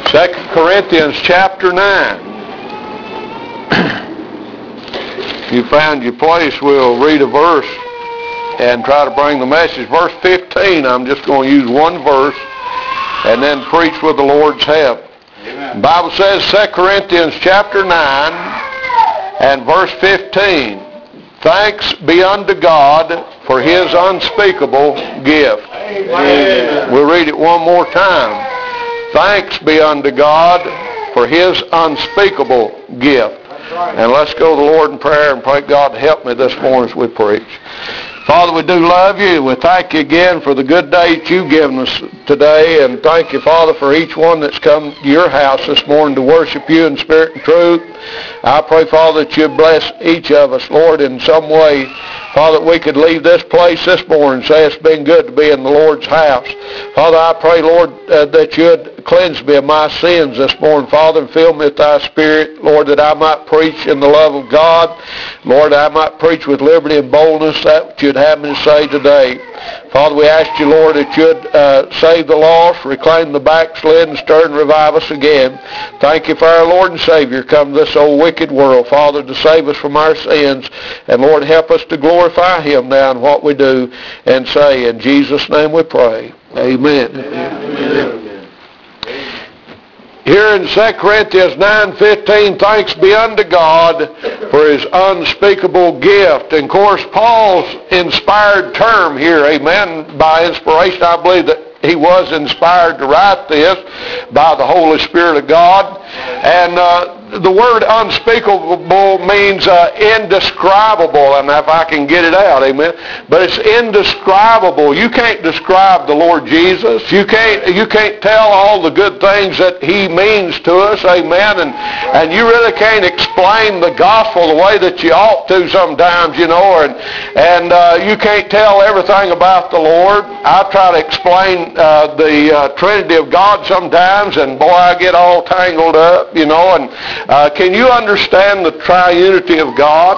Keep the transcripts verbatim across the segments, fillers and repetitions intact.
Second Corinthians chapter nine. If you found your place, we'll read a verse and try to bring the message. Verse fifteen, I'm just going to use one verse and then preach with the Lord's help. Amen. The Bible says, Second Corinthians chapter nine and verse fifteen, thanks be unto God for his unspeakable gift. Amen. We'll read it one more time. Thanks be unto God for his unspeakable gift. And let's go to the Lord in prayer and pray God to help me this morning as we preach. Father, we do love you. We thank you again for the good day that you've given us today. And thank you, Father, for each one that's come to your house this morning to worship you in spirit and truth. I pray, Father, that you bless each of us, Lord, in some way. Father, that we could leave this place this morning and say it's been good to be in the Lord's house. Father, I pray, Lord, uh, that you'd cleanse me of my sins this morning, Father, and fill me with thy spirit, Lord, that I might preach in the love of God. Lord, I might preach with liberty and boldness that you'd have me to say today. Father, we ask you, Lord, that you'd uh, save the lost, reclaim the backslid, and stir and revive us again. Thank you for our Lord and Savior come to this old wicked world, Father, to save us from our sins. And Lord, help us to glorify him now in what we do and say. In Jesus' name we pray. Amen. Amen. Amen. Here in Second Corinthians nine fifteen, thanks be unto God for his unspeakable gift. And of course, Paul's inspired term here, amen, by inspiration, I believe that he was inspired to write this by the Holy Spirit of God. And uh, the word unspeakable means uh, indescribable, and if I can get it out, amen. But it's indescribable. You can't describe the Lord Jesus. You can't you can't tell all the good things that he means to us, amen. And and you really can't explain the gospel the way that you ought to sometimes, you know. And and uh, you can't tell everything about the Lord. I try to explain uh, the uh, Trinity of God sometimes, and boy, I get all tangled up, you know. And Uh, can you understand the triunity of God?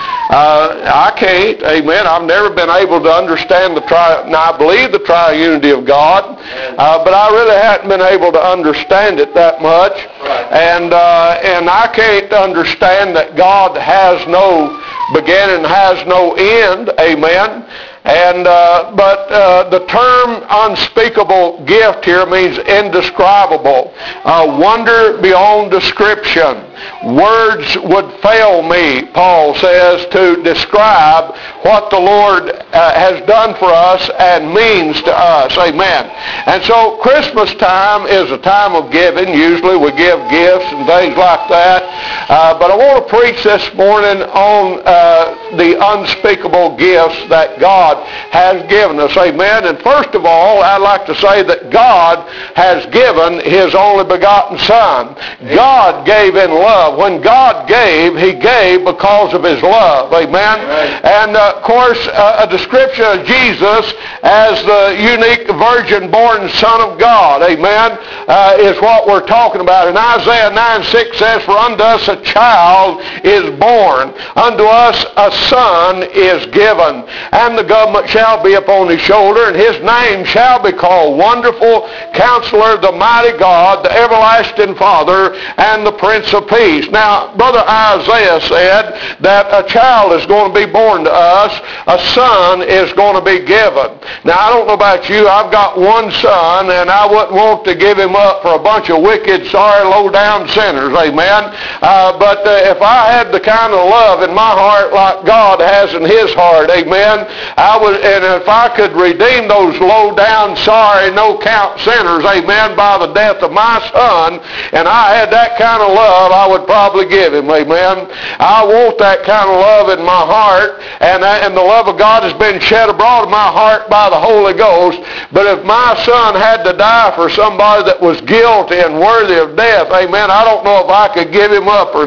Uh, I can't, amen. I've never been able to understand the tri. Now, I believe the triunity of God, uh, but I really haven't been able to understand it that much. And uh, and I can't understand that God has no beginning, has no end, amen. And uh, but uh, the term unspeakable gift here means indescribable, uh, wonder beyond description. Words would fail me, Paul says, to describe what the Lord uh, has done for us and means to us. Amen. And so Christmas time is a time of giving. Usually we give gifts and things like that. Uh, but I want to preach this morning on uh, the unspeakable gifts that God has given us. Amen. And first of all, I'd like to say that God has given his only begotten Son. God gave in love. When God gave, he gave because of his love. Amen. And uh, of course, uh, a description of Jesus as the unique virgin-born Son of God, amen, uh, is what we're talking about. And Isaiah nine six says, for unto us a child is born, unto us a son is given, and the government shall be upon his shoulder, and his name shall be called Wonderful Counselor, the Mighty God, the Everlasting Father, and the Prince of Peace. Now, Brother Isaiah said that a child is going to be born to us, a son is going to be given. Now, I don't know about you, I've got one son, and I wouldn't want to give him up for a bunch of wicked, sorry, low-down sinners, amen. Uh, but uh, if I had the kind of love in my heart like God has in his heart, amen, I would, and if I could redeem those low-down, sorry, no-count sinners, amen, by the death of my son, and I had that kind of love, I would probably give him, amen. I want that kind of love in my heart, and, and the love of God has been shed abroad in my heart by the Holy Ghost. But if my son had to die for somebody that was guilty and worthy of death, amen, I don't know if I could give him up or not.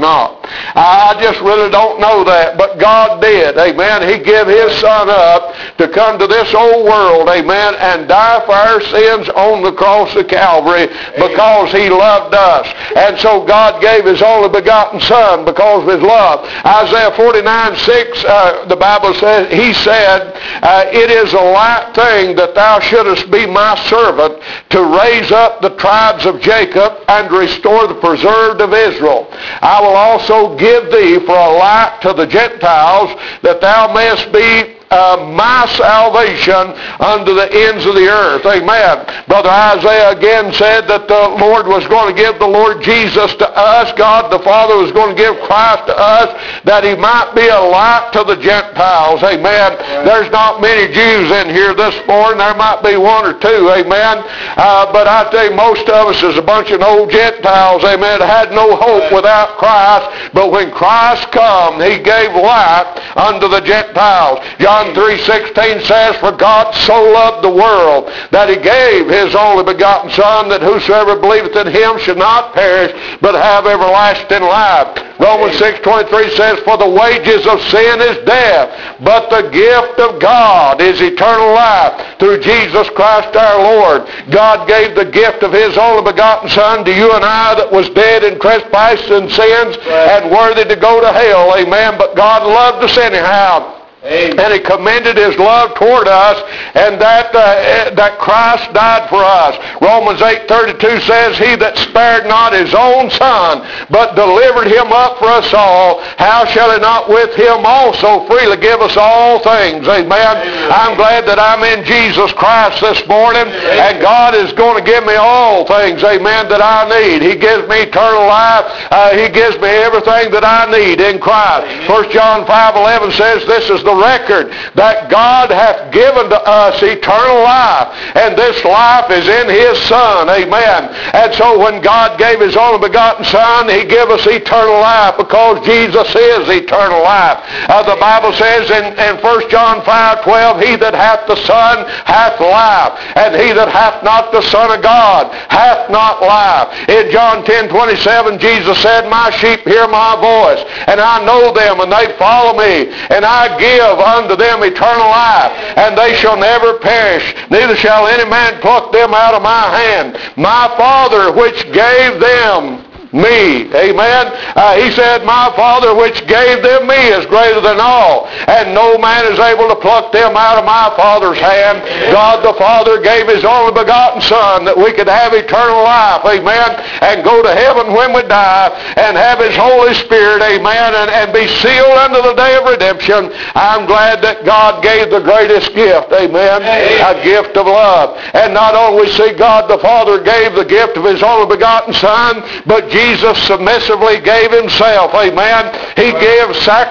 I just really don't know that, but God did. Amen. He gave his son up to come to this old world, amen, and die for our sins on the cross of Calvary because he loved us. And so God gave his only begotten son because of his love. Isaiah forty-nine six, uh, the Bible says, he said, uh, it is a light thing that thou shouldest be my servant to raise up the tribes of Jacob and restore the preserved of Israel. I will also give thee for a light to the Gentiles, that thou mayest be Uh, my salvation unto the ends of the earth. Amen. Brother Isaiah again said that the Lord was going to give the Lord Jesus to us. God the Father was going to give Christ to us that he might be a light to the Gentiles. Amen. Right. There's not many Jews in here this morning. There might be one or two. Amen. Uh, but I tell you, most of us is a bunch of old Gentiles. Amen. Had no hope without Christ. But when Christ come, he gave light unto the Gentiles. John three sixteen says, for God so loved the world that he gave his only begotten Son, that whosoever believeth in him should not perish, but have everlasting life. Romans six twenty-three says, for the wages of sin is death, but the gift of God is eternal life through Jesus Christ our Lord. God gave the gift of his only begotten Son to you and I that was dead in trespasses and sins and worthy to go to hell. Amen. But God loved us anyhow. Amen. And he commended his love toward us, and that uh, that Christ died for us. Romans eight thirty-two says, he that spared not his own son, but delivered him up for us all, how shall he not with him also freely give us all things? Amen. Amen. I'm glad that I'm in Jesus Christ this morning, amen, and God is going to give me all things, amen, that I need. He gives me eternal life. Uh, he gives me everything that I need in Christ. First John five eleven says, this is the record that God hath given to us eternal life, and this life is in his Son. Amen. And so when God gave his only begotten Son, he gave us eternal life because Jesus is eternal life. Uh, the Bible says in, in First John five twelve, he that hath the Son hath life, and he that hath not the Son of God hath not life. In John ten twenty-seven, Jesus said, my sheep hear my voice, and I know them, and they follow me, and I give unto them eternal life, and they shall never perish, neither shall any man pluck them out of my hand. My Father which gave them me. Amen. Uh, he said, my Father which gave them me is greater than all, and no man is able to pluck them out of my Father's hand. God the Father gave his only begotten Son that we could have eternal life. Amen. And go to heaven when we die and have his Holy Spirit. Amen. And, and be sealed unto the day of redemption. I'm glad that God gave the greatest gift. Amen. A gift of love. And not only see God the Father gave the gift of his only begotten Son, but Jesus Jesus submissively gave himself, amen. He gave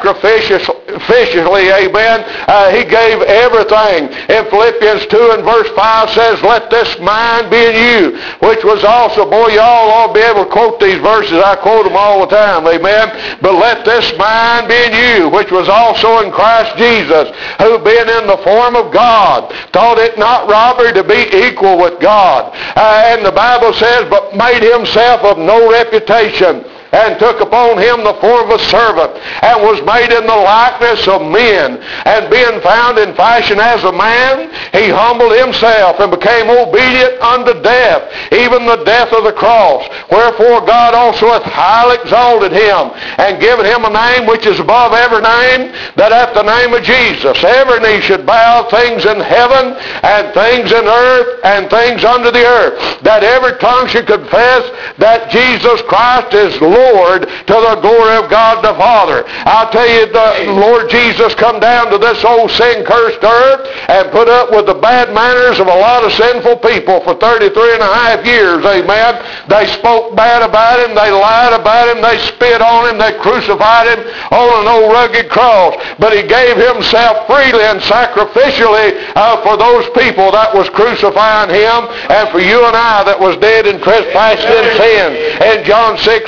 sacrificially, amen. Uh, he gave everything. In Philippians two and verse five says, let this mind be in you, which was also, boy, y'all ought to be able to quote these verses. I quote them all the time, amen. But let this mind be in you, which was also in Christ Jesus, who being in the form of God, thought it not robbery to be equal with God. Uh, and the Bible says, but made himself of no reputation, and took upon him the form of a servant, and was made in the likeness of men. And being found in fashion as a man, he humbled himself, and became obedient unto death, even the death of the cross. Wherefore God also hath highly exalted him, and given him a name which is above every name, that at the name of Jesus every knee should bow, things in heaven, and things in earth, and things under the earth, that every tongue should confess that Jesus Christ is Lord, to the glory of God the Father. I'll tell you, the Lord Jesus come down to this old sin-cursed earth and put up with the bad manners of a lot of sinful people for thirty-three and a half years, amen. They spoke bad about him, they lied about him, they spit on him, they crucified him on an old rugged cross. But he gave himself freely and sacrificially uh, for those people that was crucifying him, and for you and I that was dead in trespasses and sin. In John six and verse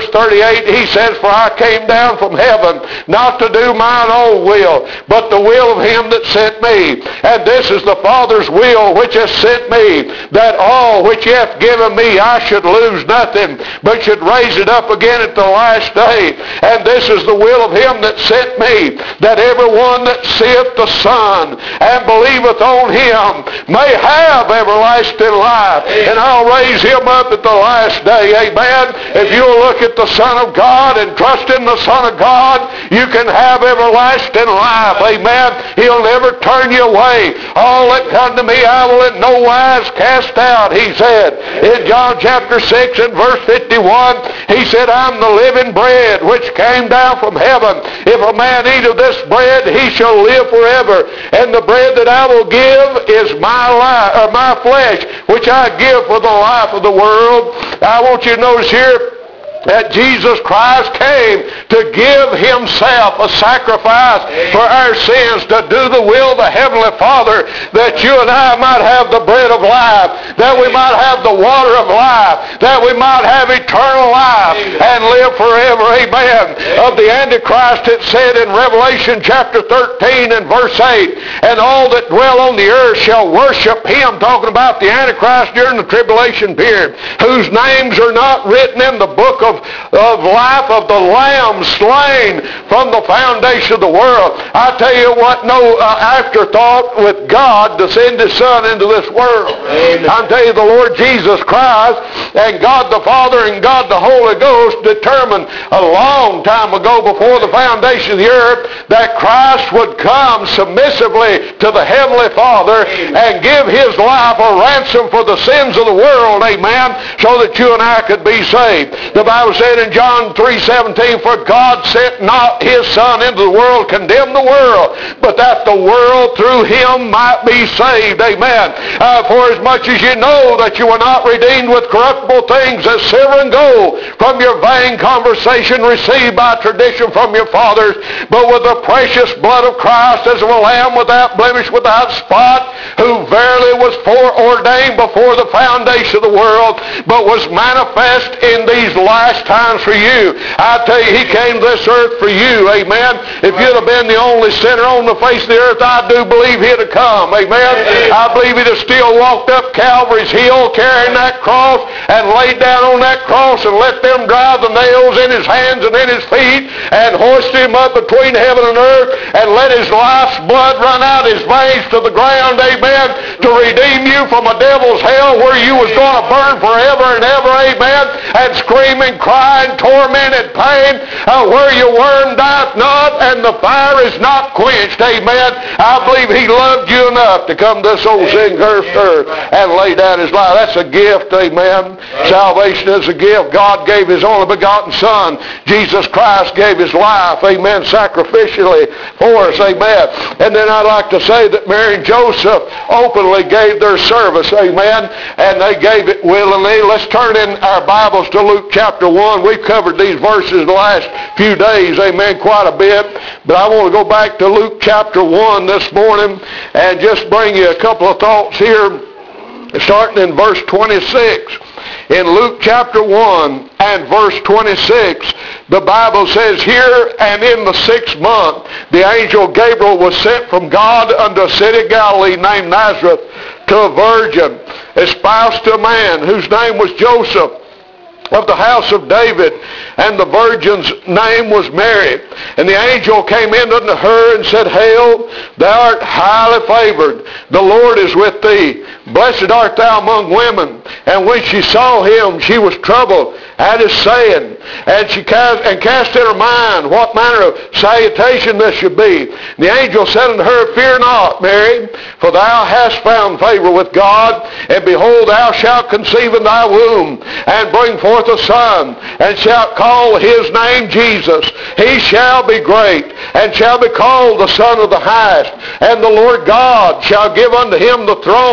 verse thirty-eight, he says, for I came down from heaven not to do mine own will, but the will of him that sent me. And this is the Father's will which has sent me, that all which he hath given me I should lose nothing, but should raise it up again at the last day. And this is the will of him that sent me, that every one that seeth the Son and believeth on him may have everlasting life, and I'll raise him up at the last day. Amen. If you'll look at the Son of God and trust in the Son of God, you can have everlasting life. Amen. He'll never turn you away. All that come to me I will in no wise cast out, he said. In John chapter six and verse fifty-one, he said, I'm the living bread which came down from heaven. If a man eat of this bread, he shall live forever. And the bread that I will give is my life, or my flesh, which I give for the life of the world. I want you to notice here that Jesus Christ came to give himself a sacrifice for our sins, to do the will of the Heavenly Father, that you and I might have the bread of life, that we might have the water of life, that we might have eternal life and live forever. Amen. Of the Antichrist it said in Revelation chapter thirteen and verse eight, and all that dwell on the earth shall worship him, talking about the Antichrist during the tribulation period, whose names are not written in the book of of life of the Lamb slain from the foundation of the world. I tell you what, no uh, afterthought with God to send his Son into this world. Amen. I tell you, the Lord Jesus Christ and God the Father and God the Holy Ghost determined a long time ago, before the foundation of the earth, that Christ would come submissively to the Heavenly Father and give his life a ransom for the sins of the world. Amen. So that you and I could be saved. The Bible said in John three seventeen, for God sent not his Son into the world to condemn the world, but that the world through him might be saved. Amen. Uh, for as much as you know that you were not redeemed with corruptible things as silver and gold from your vain conversation received by tradition from your fathers, but with the precious blood of Christ as of a lamb without blemish, without spot, who verily was foreordained before the foundation of the world, but was manifest in these last times for you. I tell you, he came to this earth for you. Amen. If you'd have been the only sinner on the face of the earth, I do believe he'd have come. Amen. I believe he'd have still walked up Calvary's hill carrying that cross and laid down on that cross and let them drive the nails in his hands and in his feet and hoisted him up between heaven and earth and let his life's blood run out his veins to the ground. Amen. To redeem you from a devil's hell where you was going to burn forever and ever. Amen. And screaming, crying, tormented, pain, uh, where your worm dieth not and the fire is not quenched. Amen. I believe he loved you enough to come to this old sin-cursed earth and lay down his life. That's a gift. Amen. Salvation is a gift. God gave his only begotten Son. Jesus Christ gave his life. Amen. Sacrificially for us. Amen. And then I'd like to say that Mary and Joseph openly gave their service. Amen. And they gave it willingly. Let's turn in our Bibles to Luke chapter one. We've covered these verses the last few days, amen, quite a bit. But I want to go back to Luke chapter one this morning and just bring you a couple of thoughts here, starting in verse twenty-six. In Luke chapter one and verse twenty-six, the Bible says, here and in the sixth month, the angel Gabriel was sent from God unto a city of Galilee named Nazareth, to a virgin espoused to a man whose name was Joseph, of the house of David, and the virgin's name was Mary. And the angel came in unto her and said, Hail, thou art highly favored, the Lord is with thee. Blessed art thou among women. And when she saw him, she was troubled at his saying, and she cast, and cast in her mind what manner of salutation this should be. And the angel said unto her, Fear not, Mary, for thou hast found favor with God, and behold, thou shalt conceive in thy womb, and bring forth a son, and shalt call his name Jesus. He shall be great, and shall be called the Son of the Highest. And the Lord God shall give unto him the throne of his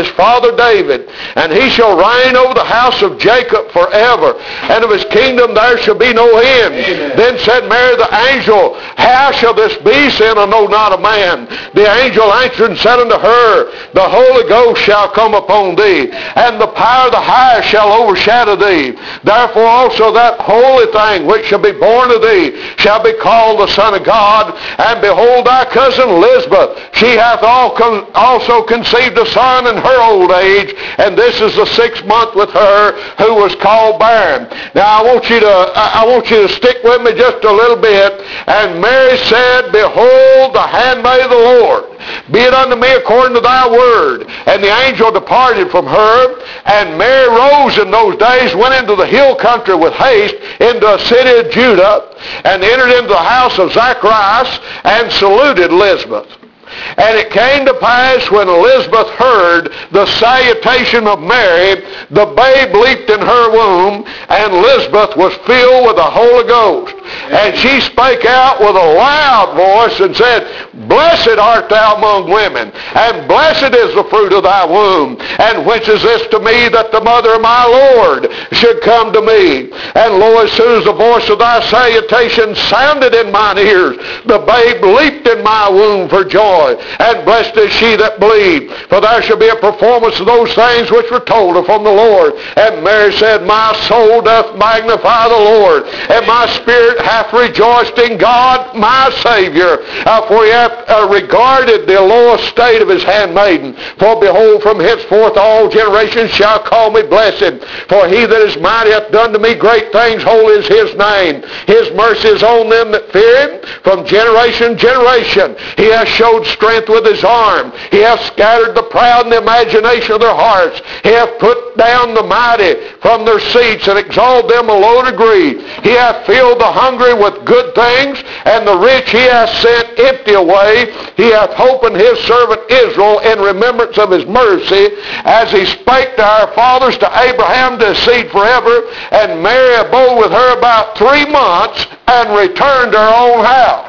father David, and he shall reign over the house of Jacob forever, and of his kingdom there shall be no end. Amen. Then said Mary the angel, how shall this be, seeing I know not a man? The angel answered and said unto her, the Holy Ghost shall come upon thee, and the power of the highest shall overshadow thee. Therefore also that holy thing which shall be born of thee shall be called the Son of God. And behold, thy cousin Elizabeth, she hath also conceived a son in her old age, and this is the sixth month with her who was called barren. Now I want you to I want you to stick with me just a little bit. And Mary said, behold, the handmaid of the Lord, be it unto me according to thy word. And the angel departed from her, and Mary rose in those days, went into the hill country with haste, into a city of Judah, and entered into the house of Zacharias, and saluted Elizabeth. And it came to pass when Elizabeth heard the salutation of Mary, the babe leaped in her womb, and Elizabeth was filled with the Holy Ghost. And she spake out with a loud voice and said, blessed art thou among women, and blessed is the fruit of thy womb. And whence is this to me that the mother of my Lord should come to me? And lo, as soon as the voice of thy salutation sounded in mine ears, the babe leaped in my womb for joy. And blessed is she that believed, for there shall be a performance of those things which were told her from the Lord. And Mary said, my soul doth magnify the Lord, and my spirit hath rejoiced in God my Savior, uh, for he hath uh, regarded the low estate of his handmaiden. For behold, from henceforth all generations shall call me blessed. For he that is mighty hath done to me great things, holy is his name. His mercy is on them that fear him from generation to generation. He hath showed strength with his arm. He hath scattered the proud in the imagination of their hearts. He hath put down the mighty from their seats, and exalted them a low degree. He hath filled the hungry with good things, and the rich he hath sent empty away. He hath opened his servant Israel in remembrance of his mercy, as he spake to our fathers, to Abraham, to his seed forever. And Mary abode with her about three months, and returned to her own house.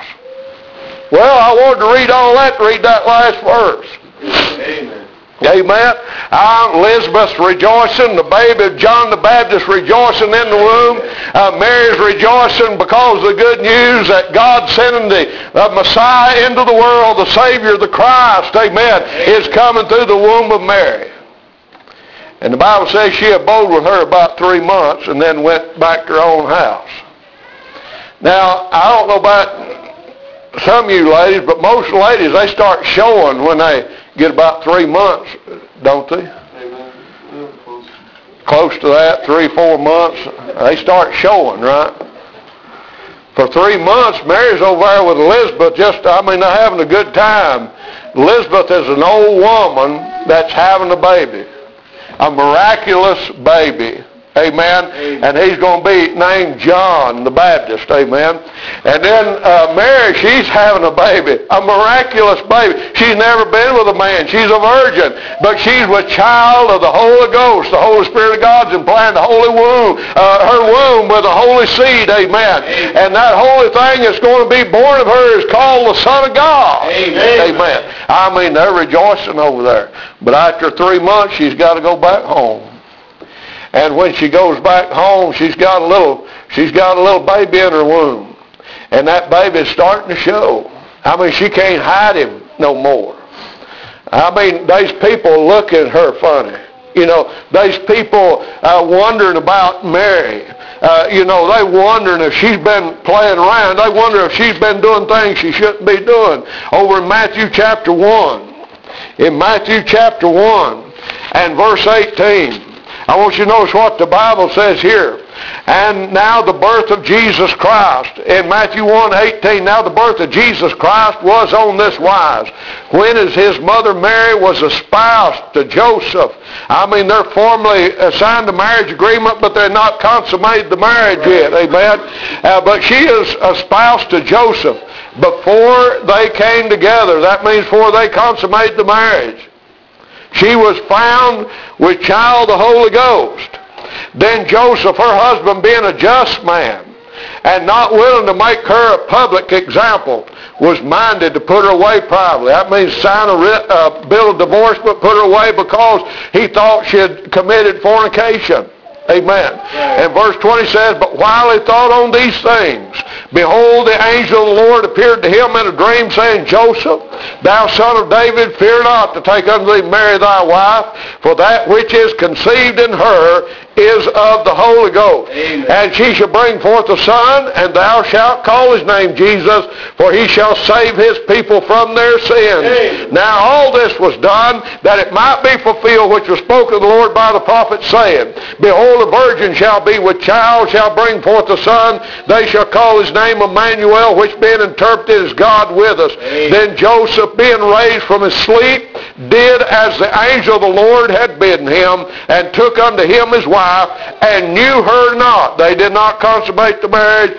Well, I wanted to read all that, read that last verse. Amen. Amen. Uh, Elizabeth's rejoicing, the baby of John the Baptist rejoicing in the womb. Uh, Mary's rejoicing because of the good news that God sending the uh, Messiah into the world, the Savior, the Christ, amen, is coming through the womb of Mary. And the Bible says she abode with her about three months and then went back to her own house. Now, I don't know about some of you ladies, but most ladies, they start showing when they get about three months, don't they? Amen. Close. Close to that, three, four months, they start showing, right? For three months, Mary's over there with Elizabeth, just, I mean, they're having a good time. Elizabeth is an old woman that's having a baby, a miraculous baby. Amen. Amen. And he's going to be named John the Baptist. Amen. And then uh, Mary, she's having a baby, a miraculous baby. She's never been with a man. She's a virgin. But she's with child of the Holy Ghost. The Holy Spirit of God's implanted the holy womb, uh, her womb with a holy seed. Amen. Amen. And that holy thing that's going to be born of her is called the Son of God. Amen. Amen. I mean, they're rejoicing over there. But after three months, she's got to go back home. And when she goes back home, she's got a little, she's got a little baby in her womb. And that baby is starting to show. I mean, she can't hide him no more. I mean, there's people looking at her funny. You know, there's people uh, wondering about Mary. Uh, you know, they wondering if she's been playing around. They wonder if she's been doing things she shouldn't be doing. Over in Matthew chapter one. In Matthew chapter one and verse eighteen. I want you to notice what the Bible says here. And now the birth of Jesus Christ. In Matthew one eighteen, now the birth of Jesus Christ was on this wise. When as his mother Mary was espoused to Joseph. I mean, they're formally signed a marriage agreement, but they're not consummated the marriage yet. Amen. Uh, but she is espoused to Joseph before they came together. That means before they consummated the marriage. She was found with child of the Holy Ghost. Then Joseph, her husband, being a just man, and not willing to make her a public example, was minded to put her away privately. That means sign a writ, uh, bill of divorce, but put her away because he thought she had committed fornication. Amen. And verse twenty says, but while he thought on these things, behold, the angel of the Lord appeared to him in a dream, saying, Joseph, thou son of David, fear not to take unto thee Mary thy wife, for that which is conceived in her is of the Holy Ghost. Amen. And she shall bring forth a son, and thou shalt call his name Jesus, for he shall save his people from their sins. Amen. Now all this was done that it might be fulfilled which was spoken of the Lord by the prophet, saying, behold, a virgin shall be with child, shall bring forth a son, they shall call his name Emmanuel, which being interpreted is God with us. Amen. Then Joseph, being raised from his sleep, did as the angel of the Lord had bidden him, and took unto him his wife, and knew her not. They did not consummate the marriage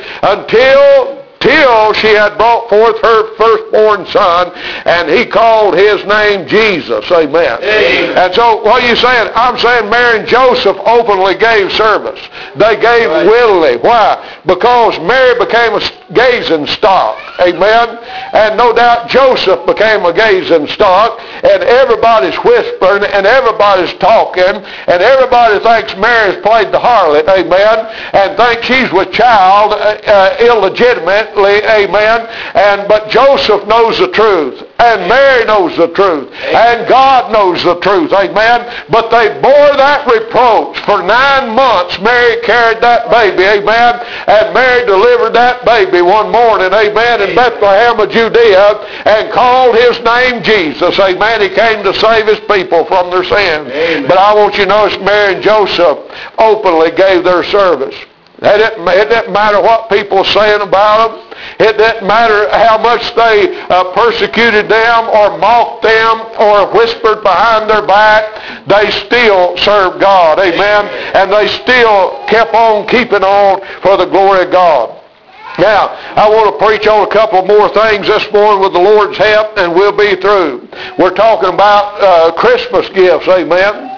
until till she had brought forth her firstborn son, and he called his name Jesus. Amen. Amen. And so what are you saying? I'm saying Mary and Joseph openly gave service. They gave right. willingly. Why? Because Mary became a gazing stock. Amen. And no doubt Joseph became a gazing stock, and everybody's whispering, and everybody's talking, and everybody thinks Mary's played the harlot. Amen. And thinks she's with child uh, uh, illegitimate. Amen. And but Joseph knows the truth, and Mary knows the truth, and God knows the truth. Amen. But they bore that reproach for nine months. Mary carried that baby. Amen. And Mary delivered that baby one morning. Amen. In Bethlehem of Judea, and called his name Jesus. Amen. He came to save his people from their sins. Amen. But I want you to notice Mary and Joseph openly gave their service. It didn't, it didn't matter what people are saying about them. It didn't matter how much they uh, persecuted them or mocked them or whispered behind their back. They still served God. Amen. And they still kept on keeping on for the glory of God. Now, I want to preach on a couple more things this morning with the Lord's help, and we'll be through. We're talking about uh, Christmas gifts, amen?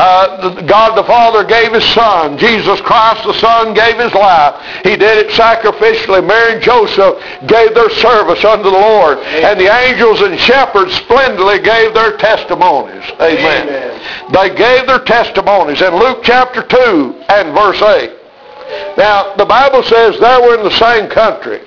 Uh, God the Father gave his Son. Jesus Christ the Son gave his life. He did it sacrificially. Mary and Joseph gave their service unto the Lord. Amen. And the angels and shepherds splendidly gave their testimonies. Amen. Amen. They gave their testimonies in Luke chapter two and verse eight. Now, the Bible says they were in the same country.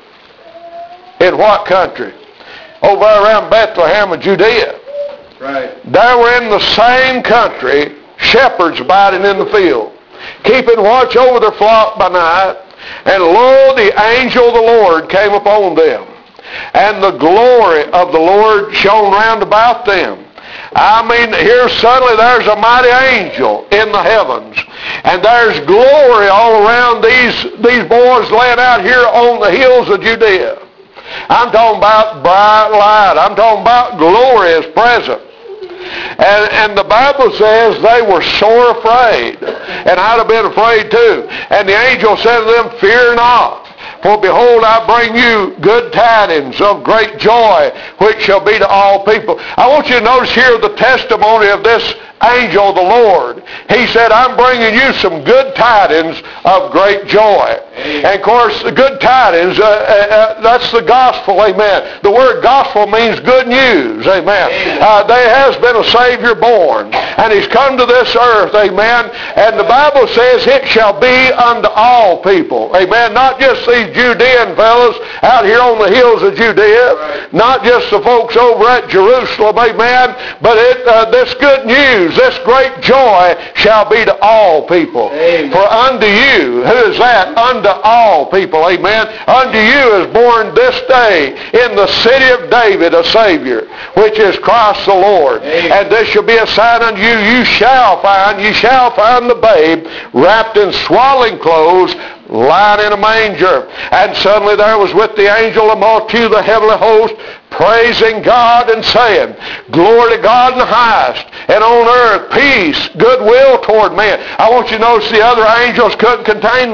In what country? Over around Bethlehem of Judea. Right. They were in the same country, shepherds abiding in the field, keeping watch over their flock by night. And lo, the angel of the Lord came upon them, and the glory of the Lord shone round about them. I mean, here suddenly there's a mighty angel in the heavens, and there's glory all around these, these boys laying out here on the hills of Judea. I'm talking about bright light. I'm talking about glory is present. And, and the Bible says they were sore afraid, and I'd have been afraid too. And the angel said to them, fear not. For behold, I bring you good tidings of great joy, which shall be to all people. I want you to notice here the testimony of this angel of the Lord. He said, I'm bringing you some good tidings of great joy. Amen. And of course, the good tidings, uh, uh, that's the gospel, amen. The word gospel means good news, amen. Uh, there has been a Savior born, and he's come to this earth, amen. And the Bible says it shall be unto all people, amen. Not just these Judean fellows out here on the hills of Judea, right. Not just the folks over at Jerusalem, amen. But it, uh, this good news, this great joy shall be to all people. Amen. For unto you, who is that? Unto all people, amen. Unto you is born this day in the city of David a Savior, which is Christ the Lord. Amen. And this shall be a sign unto you, you shall find, you shall find the babe wrapped in swaddling clothes, lying in a manger. And suddenly there was with the angel a multitude of the heavenly host, praising God and saying, glory to God in the highest, and on earth peace, goodwill toward men. I want you to notice the other angels couldn't contain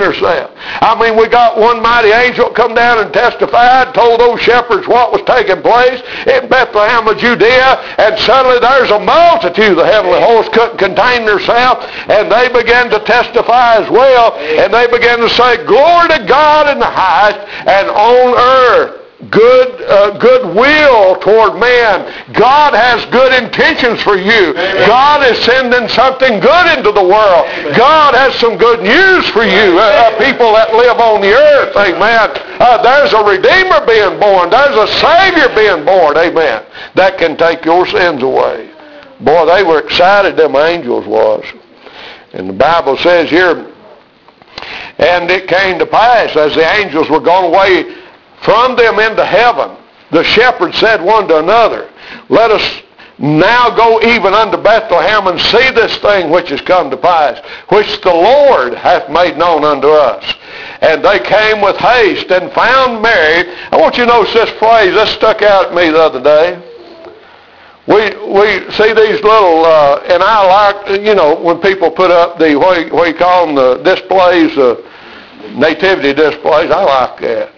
herself. I mean, we got one mighty angel come down and testified, told those shepherds what was taking place in Bethlehem of Judea, and suddenly there's a multitude. The heavenly host couldn't contain themselves, and they began to testify as well, and they began to say, glory to God in the highest, and on earth good uh, goodwill toward man. God has good intentions for you. Amen. God is sending something good into the world. Amen. God has some good news for you, uh, people that live on the earth. Amen. Uh, there's a Redeemer being born. There's a Savior being born. Amen. That can take your sins away. Boy, they were excited, them angels was. And the Bible says here, and it came to pass as the angels were gone away from them into heaven, the shepherds said one to another, let us now go even unto Bethlehem and see this thing which is come to pass, which the Lord hath made known unto us. And they came with haste and found Mary. I want you to notice this phrase. This stuck out at me the other day. We we see these little, uh, and I like, you know, when people put up the, what do you, what do you call them, the displays, uh, nativity displays. I like that.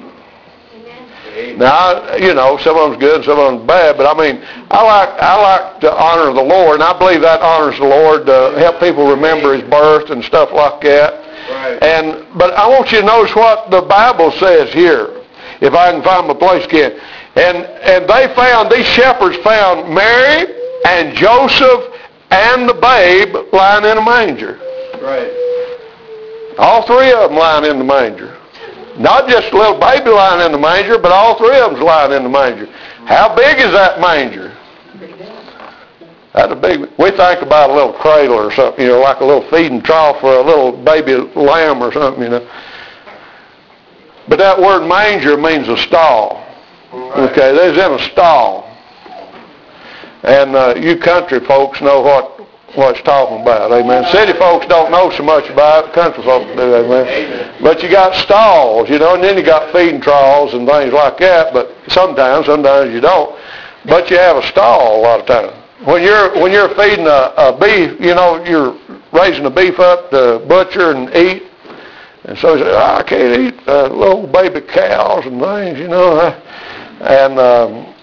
Now, you know, some of them's good, some of them's bad, but I mean, I like I like to honor the Lord, and I believe that honors the Lord to help people remember His birth and stuff like that. Right. And but I want you to notice what the Bible says here, if I can find my place again. And and they found, these shepherds found Mary and Joseph and the babe lying in a manger. Right. All three of them lying in the manger. Not just a little baby lying in the manger, but all three of them's lying in the manger. How big is that manger? That's a big, we think about a little cradle or something, you know, like a little feeding trough for a little baby lamb or something, you know. But that word manger means a stall. Okay, they's in a stall. And uh, you country folks know what what it's talking about, amen. City folks don't know so much about it, country folks do, amen. But you got stalls, you know, and then you got feeding troughs and things like that, but sometimes, sometimes you don't. But you have a stall a lot of times. When you're when you're feeding a, a beef, you know, you're raising a beef up to butcher and eat, and so you say, oh, I can't eat uh, little baby cows and things, you know, and um,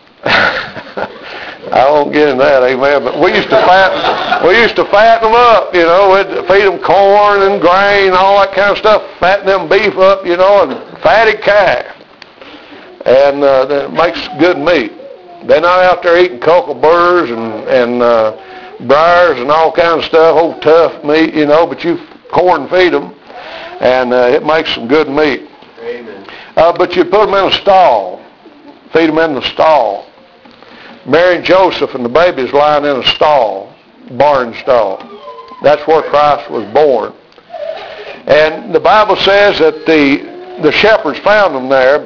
I won't get in that, amen. But we used to fatten, we used to fatten them up, you know. We'd feed them corn and grain, all that kind of stuff. Fatten them beef up, you know, and fatted calf, and uh, that makes good meat. They're not out there eating kookaburras and and uh, briars and all kinds of stuff, old tough meat, you know. But you corn feed them, and uh, it makes some good meat. Amen. Uh, but you put them in a stall, feed them in the stall. Mary and Joseph and the baby's lying in a stall, barn stall. That's where Christ was born. And the Bible says that the the shepherds found them there,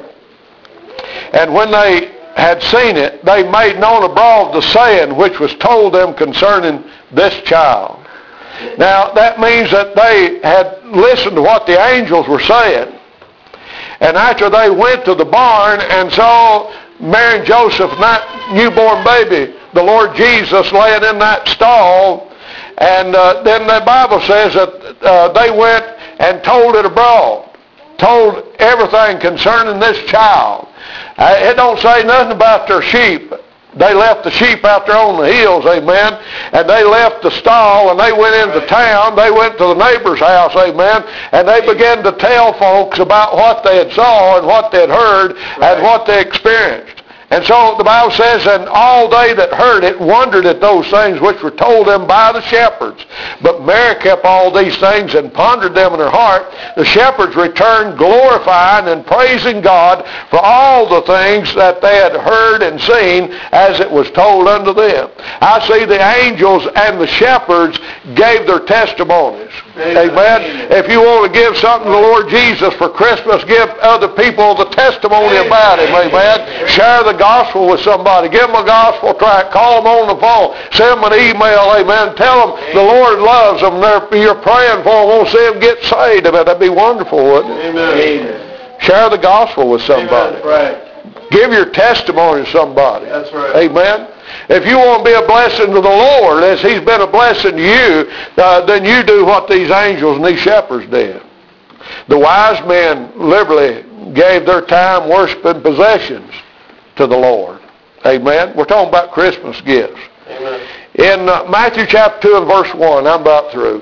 and when they had seen it, they made known abroad the saying which was told them concerning this child. Now, that means that they had listened to what the angels were saying. And after they went to the barn and saw Mary and Joseph and that newborn baby, the Lord Jesus, laying in that stall, and uh, then the Bible says that uh, they went and told it abroad, told everything concerning this child. Uh, it don't say nothing about their sheep. They left the sheep out there on the hills, amen, and they left the stall and they went into town. They went to the neighbor's house, amen, and they began to tell folks about what they had saw and what they had heard and what they experienced. And so the Bible says, and all they that heard it wondered at those things which were told them by the shepherds. But Mary kept all these things and pondered them in her heart. The shepherds returned glorifying and praising God for all the things that they had heard and seen as it was told unto them. I see the angels and the shepherds gave their testimonies. Amen. Amen. If you want to give something to the Lord Jesus for Christmas, give other people the testimony about Him. Amen. Share the gospel with somebody. Give them a gospel tract. Call them on the phone. Send them an email. Amen. Tell them the Lord loves them. They're, you're praying for them. Want to see them get saved. Amen. That'd be wonderful, wouldn't it? Amen. Share the gospel with somebody. Amen. Right. Give your testimony to somebody. That's right. Amen. If you want to be a blessing to the Lord, as He's been a blessing to you, uh, then you do what these angels and these shepherds did. The wise men liberally gave their time, worship, and possessions to the Lord. Amen. We're talking about Christmas gifts. Amen. In uh, Matthew chapter two and verse one, I'm about through.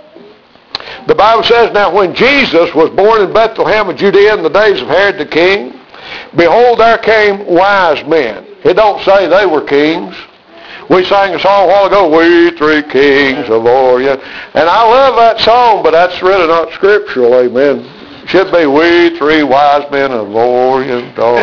The Bible says, now when Jesus was born in Bethlehem of Judea in the days of Herod the king, behold, there came wise men. It don't say they were kings. We sang a song a while ago, we three kings of Orient. And I love that song, but that's really not scriptural, amen. It should be, we three wise men of Orient. Oh,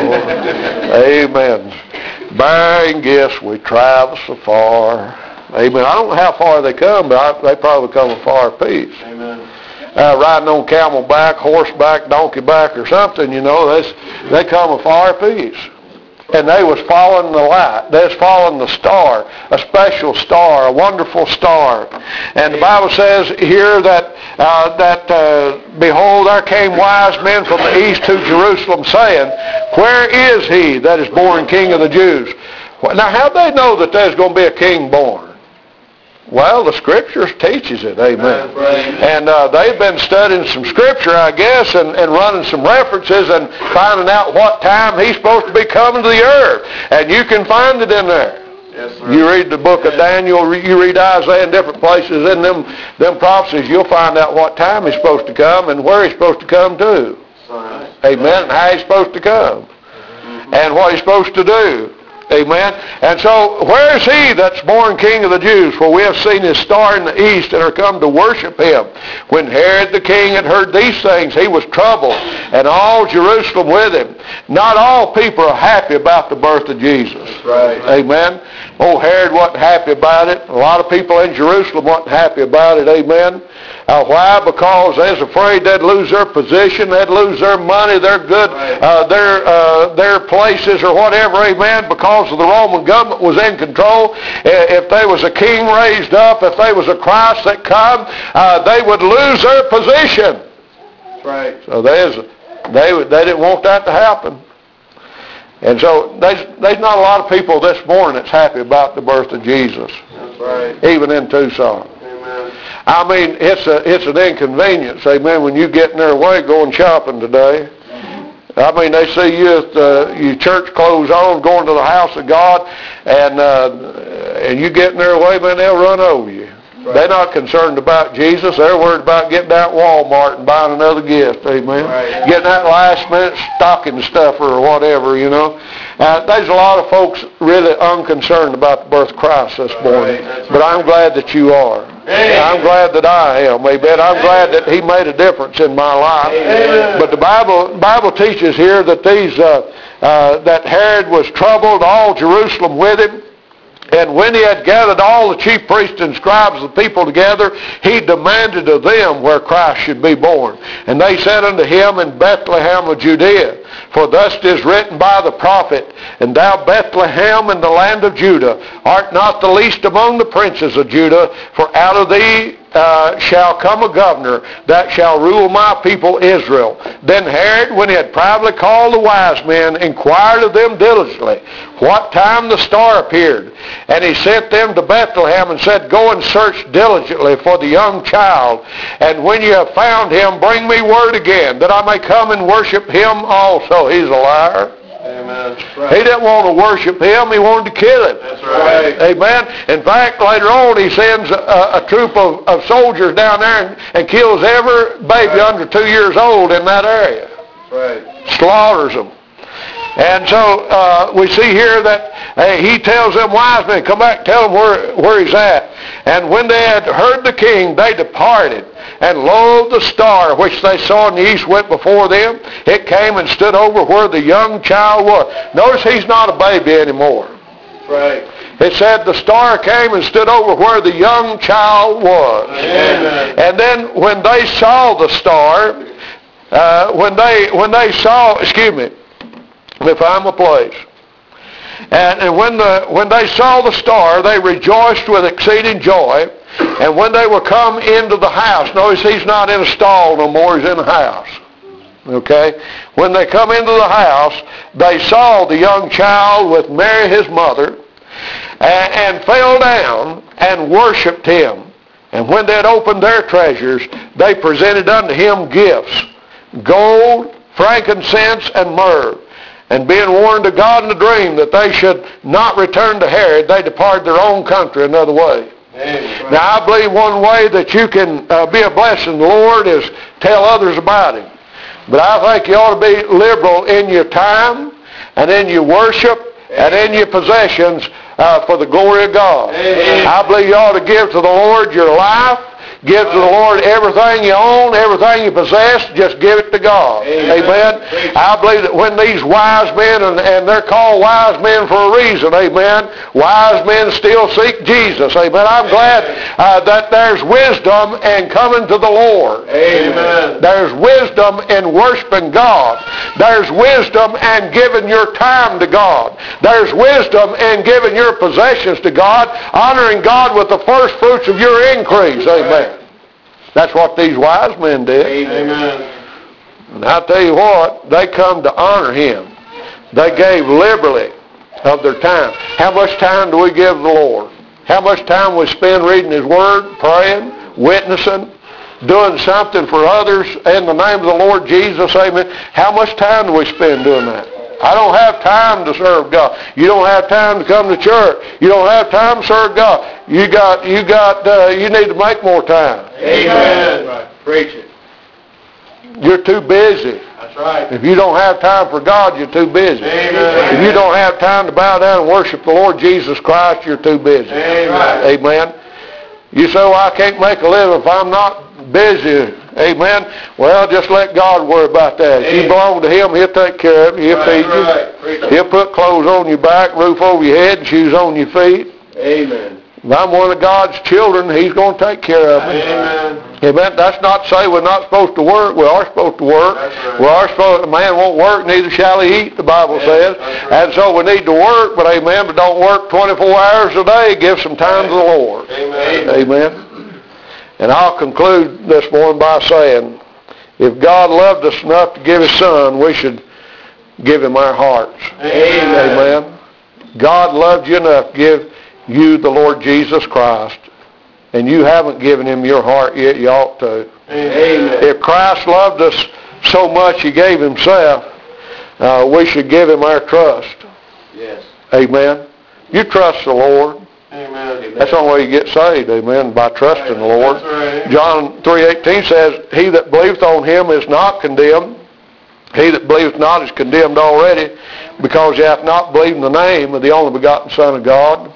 amen. Bearing gifts, we travel so far. Amen. I don't know how far they come, but I, they probably come a far piece. Amen. Uh, riding on camelback, horseback, donkeyback, or something, you know, that's, they come a far piece. And they was following the light. They was following the star, a special star, a wonderful star. And the Bible says here that, uh, that uh, behold, there came wise men from the east to Jerusalem, saying, where is he that is born King of the Jews? Now, how'd they know that there's going to be a king born? Well, the Scriptures teaches it, amen. And uh, they've been studying some Scripture, I guess, and, and running some references and finding out what time he's supposed to be coming to the earth. And you can find it in there. Yes, sir. You read the book of Daniel, you read Isaiah in different places, in them, them prophecies, you'll find out what time he's supposed to come and where he's supposed to come to. Right. Amen. And how he's supposed to come. Mm-hmm. And what he's supposed to do. Amen. And so, where is he that's born King of the Jews? For we have seen his star in the east and are come to worship him. When Herod the king had heard these things, he was troubled, and all Jerusalem with him. Not all people are happy about the birth of Jesus. That's right. Amen. Oh, Herod wasn't happy about it. A lot of people in Jerusalem wasn't happy about it. Amen. Uh, why? Because they was afraid they'd lose their position, they'd lose their money, their good, uh, their uh, their places or whatever, amen, because of the Roman government was in control. If there was a king raised up, if there was a Christ that come, uh, they would lose their position. Right. So there's, they, they didn't want that to happen. And so there's, there's not a lot of people this morning that's happy about the birth of Jesus. That's right. Even in Tucson. Amen. I mean, it's a it's an inconvenience, amen, when you get in their way going shopping today. I mean, they see you with uh, your church clothes on, going to the house of God, and uh, and you get in their way, man, they'll run over you. Right. They're not concerned about Jesus. They're worried about getting out Walmart and buying another gift, amen. Right. Getting that last minute stocking stuffer or whatever, you know. Uh, there's a lot of folks really unconcerned about the birth of Christ this morning. Right. But I'm glad that you are. Amen. I'm glad that I am, amen. I'm glad that he made a difference in my life. Amen. But the Bible Bible teaches here that these uh, uh, that Herod was troubled, all Jerusalem with him. And when he had gathered all the chief priests and scribes of the people together, he demanded of them where Christ should be born. And they said unto him, in Bethlehem of Judea. For thus it is written by the prophet, and thou Bethlehem in the land of Judah art not the least among the princes of Judah, for out of thee uh, shall come a governor that shall rule my people Israel. Then Herod, when he had privately called the wise men, inquired of them diligently what time the star appeared. And he sent them to Bethlehem and said, go and search diligently for the young child, and when you have found him, bring me word again, that I may come and worship him also. He's a liar. Amen. Right. He didn't want to worship him. He wanted to kill him. That's right. Amen. In fact, later on, he sends a, a troop of, of soldiers down there and, and kills every baby right. under two years old in that area. Right. Slaughters them. And so uh, we see here that uh, he tells them wise men, come back and tell them where, where he's at. And when they had heard the king, they departed. And lo, the star which they saw in the east went before them. It came and stood over where the young child was. Notice he's not a baby anymore. Right. It said the star came and stood over where the young child was. Amen. And then when they saw the star, uh, when they when they saw, excuse me, let me find my place. And, and when the when they saw the star, they rejoiced with exceeding joy. And when they were come into the house, notice he's not in a stall no more, he's in a house. Okay? When they come into the house, they saw the young child with Mary his mother, and, and fell down and worshipped him. And when they had opened their treasures, they presented unto him gifts, gold, frankincense, and myrrh. And being warned of God in a dream that they should not return to Herod, they departed their own country another way. Amen. Now, I believe one way that you can uh, be a blessing to the Lord is tell others about Him. But I think you ought to be liberal in your time and in your worship and in your possessions uh, for the glory of God. Amen. I believe you ought to give to the Lord your life. Give to the Lord everything you own, everything you possess, just give it to God. Amen. Amen. I believe that when these wise men, and, and they're called wise men for a reason, amen, wise men still seek Jesus. Amen. I'm glad uh, that there's wisdom in coming to the Lord. Amen. There's wisdom in worshiping God. There's wisdom in giving your time to God. There's wisdom in giving your possessions to God, honoring God with the first fruits of your increase. Amen. That's what these wise men did. Amen. And I tell you what, they come to honor Him. They gave liberally of their time. How much time do we give the Lord? How much time we spend reading His Word, praying, witnessing, doing something for others in the name of the Lord Jesus? Amen. How much time do we spend doing that? I don't have time to serve God. You don't have time to come to church. You don't have time to serve God. You got, you got, uh, you need to make more time. Amen. Right. Preach it. You're too busy. That's right. If you don't have time for God, you're too busy. Amen. If you don't have time to bow down and worship the Lord Jesus Christ, you're too busy. Amen. Amen. You say, well, I can't make a living if I'm not busy. Amen. Well, just let God worry about that. If you belong to Him, He'll take care of you. He'll Right, feed you. right. He'll put clothes on your back, roof over your head, and shoes on your feet. Amen. If I'm one of God's children, He's going to take care of me. Amen. Amen. That's not to say we're not supposed to work. We are supposed to work. That's right. We are supposed. A man won't work, neither shall he eat, the Bible Yes, says. that's right. And so we need to work, but amen, but don't work twenty-four hours a day. Give some time to the Lord. Amen. Amen. And I'll conclude this morning by saying, if God loved us enough to give His Son, we should give Him our hearts. Amen. Amen. God loved you enough to give you the Lord Jesus Christ, and you haven't given Him your heart yet. You ought to. Amen. If Christ loved us so much He gave Himself, uh, we should give Him our trust. Yes. Amen. You trust the Lord. Amen. That's the only way you get saved, amen, by trusting the Lord. That's right. John three eighteen says, he that believeth on Him is not condemned. He that believeth not is condemned already, because he hath not believed in the name of the only begotten Son of God.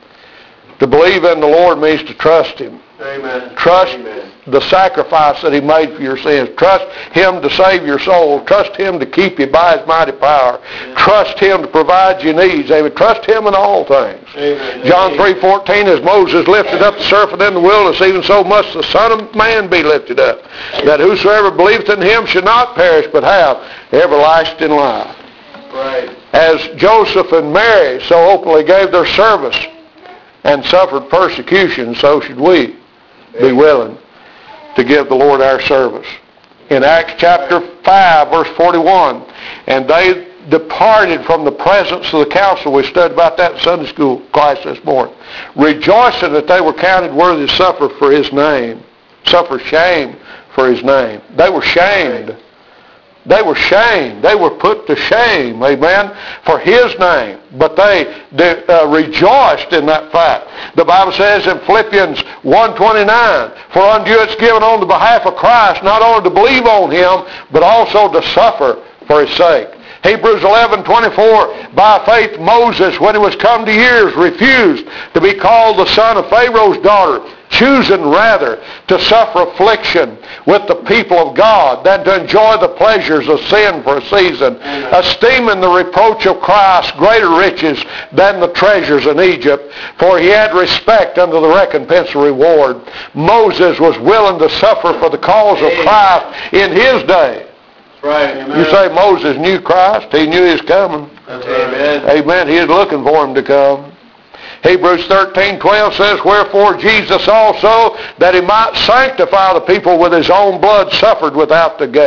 To believe in the Lord means to trust Him. Amen. Trust Amen. the sacrifice that He made for your sins. Trust Him to save your soul. Trust Him to keep you by His mighty power. Amen. Trust Him to provide your needs. Amen. Trust Him in all things. Amen. John three fourteen, as Moses lifted up the serpent in the wilderness, even so must the Son of Man be lifted up, that whosoever believeth in Him should not perish, but have everlasting life. Right. As Joseph and Mary so openly gave their service and suffered persecution, so should we be willing to give the Lord our service. In Acts chapter five, verse forty-one, and they departed from the presence of the council. We studied about that in Sunday school class this morning, rejoicing that they were counted worthy to suffer for His name, suffer shame for His name. They were shamed. They were shamed. They were put to shame, amen, for His name. But they, they uh, rejoiced in that fact. The Bible says in Philippians one twenty-nine, for unto you it's given on the behalf of Christ, not only to believe on Him, but also to suffer for His sake. Hebrews eleven twenty-four, by faith Moses, when he was come to years, refused to be called the son of Pharaoh's daughter, choosing rather to suffer affliction with the people of God than to enjoy the pleasures of sin for a season, Amen. esteeming the reproach of Christ greater riches than the treasures in Egypt, for he had respect unto the recompense of reward. Moses was willing to suffer for the cause of Christ in his day. Right. Amen. You say Moses knew Christ. He knew He was coming. That's right. Amen. Amen. He was looking for Him to come. Hebrews thirteen twelve says, wherefore Jesus also, that He might sanctify the people with His own blood, suffered without the gate.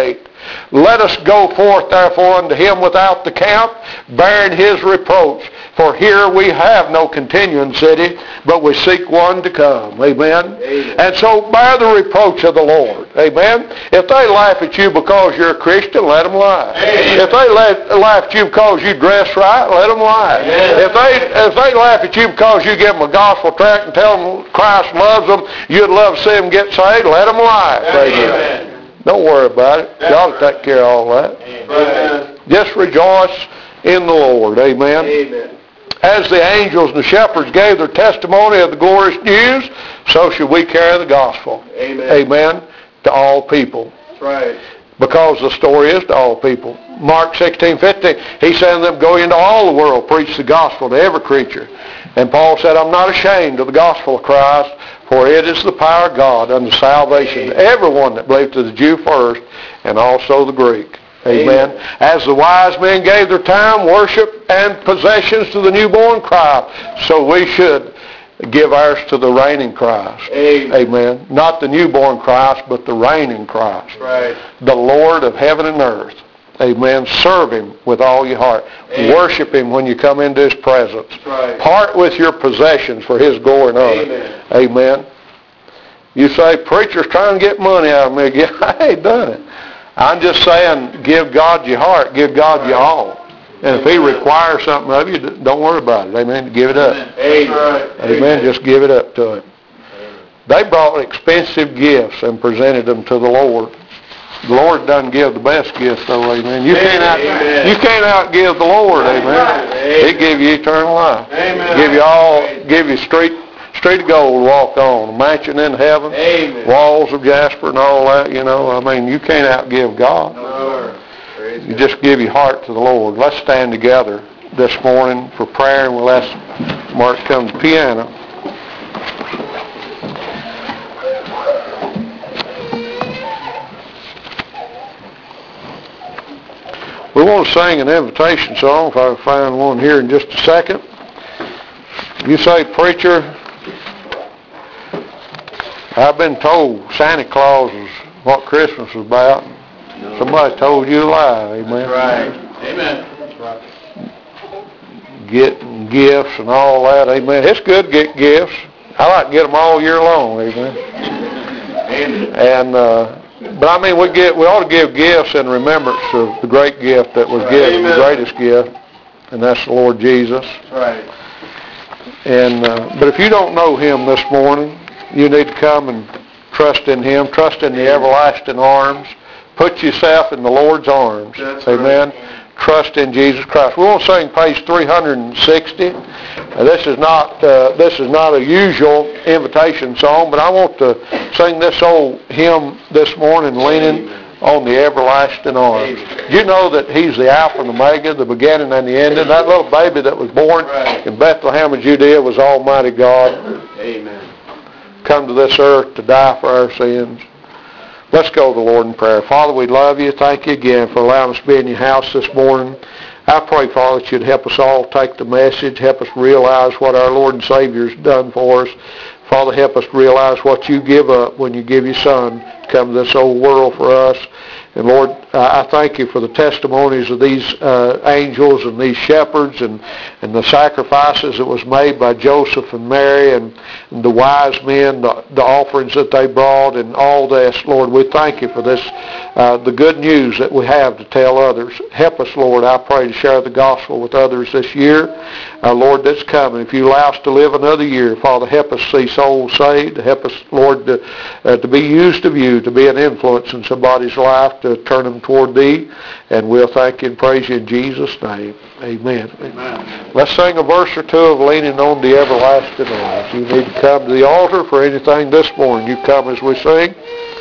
Let us go forth therefore unto him without the camp, bearing his reproach. For here we have no continuing city, but we seek one to come. Amen? Amen. And so bear the reproach of the Lord. Amen? If they laugh at you because you're a Christian, let them laugh. Amen. If they let, laugh at you because you dress right, let them laugh. Amen. If they if they laugh at you because you give them a gospel tract and tell them Christ loves them, you'd love to see them get saved, let them laugh. Amen. Amen. Don't worry about it. God will take care of all that. Amen. Just rejoice in the Lord. Amen. Amen. As the angels and the shepherds gave their testimony of the glorious news, so should we carry the gospel. Amen. Amen. To all people. That's right. Because the story is to all people. Mark sixteen fifteen, he said to them, go into all the world, preach the gospel to every creature. And Paul said, I'm not ashamed of the gospel of Christ, for it is the power of God unto salvation to everyone that believeth, to the Jew first, and also the Greek. Amen. Amen. As the wise men gave their time, worship, and possessions to the newborn Christ, so we should give ours to the reigning Christ. Amen. Amen. Not the newborn Christ, but the reigning Christ. Right. The Lord of heaven and earth. Amen. Serve him with all your heart. Amen. Worship him when you come into his presence. Right. Part with your possessions for his glory and honor. Amen. Amen. You say, preacher's trying to get money out of me again. I ain't done it. I'm just saying, give God your heart. Give God right. your all. And if he requires something of you, don't worry about it. Amen. Give it up. Amen. Amen. Just give it up to him. They brought expensive gifts and presented them to the Lord. The Lord doesn't give the best gifts, though. Amen. You can't out, you can't outgive the Lord. Amen. He give you eternal life. Amen. Give you all. Give you street street of gold to walk on, a mansion in heaven, amen. Walls of jasper and all that. You know, I mean, you can't outgive God. No. You just give your heart to the Lord. Let's stand together this morning for prayer, and we'll ask Mark to come to the piano. We want to sing an invitation song, if I can find one here in just a second. You say, preacher, I've been told Santa Claus is what Christmas is about. No. Somebody told you a lie. Amen. That's right. Amen. That's right. Getting gifts and all that. Amen. It's good to get gifts. I like to get them all year long. Amen. Amen. And, uh, but I mean, we get we ought to give gifts in remembrance of the great gift that was right. given, Amen. The greatest gift, and that's the Lord Jesus. Right. And uh, but if you don't know him this morning, you need to come and trust in him, trust in the everlasting arms. Put yourself in the Lord's arms. That's Amen. Right. Trust in Jesus Christ. We want to sing page three hundred sixty. Now, this is not uh, this is not a usual invitation song, but I want to sing this old hymn this morning, leaning on the everlasting arms. Amen. You know that he's the Alpha and Omega, the beginning and the ending. That little baby that was born right. in Bethlehem of Judea was Almighty God. Amen. Come to this earth to die for our sins. Let's go to the Lord in prayer. Father, we love you. Thank you again for allowing us to be in your house this morning. I pray, Father, that you'd help us all take the message, help us realize what our Lord and Savior has done for us. Father, help us realize what you give up when you give your Son to come to this old world for us. And Lord, I thank you for the testimonies of these uh, angels and these shepherds and, and the sacrifices that was made by Joseph and Mary and, and the wise men, the, the offerings that they brought and all this. Lord, we thank you for this, uh, the good news that we have to tell others. Help us, Lord, I pray, to share the gospel with others this year. Uh, Lord, that's coming. If you allow us to live another year, Father, help us see souls saved. Help us, Lord, to, uh, to be used of you, to be an influence in somebody's life, to turn them toward thee. And we'll thank you and praise you in Jesus' name. Amen. Amen. Let's sing a verse or two of Leaning on the Everlasting Arms. You need to come to the altar for anything this morning. You come as we sing.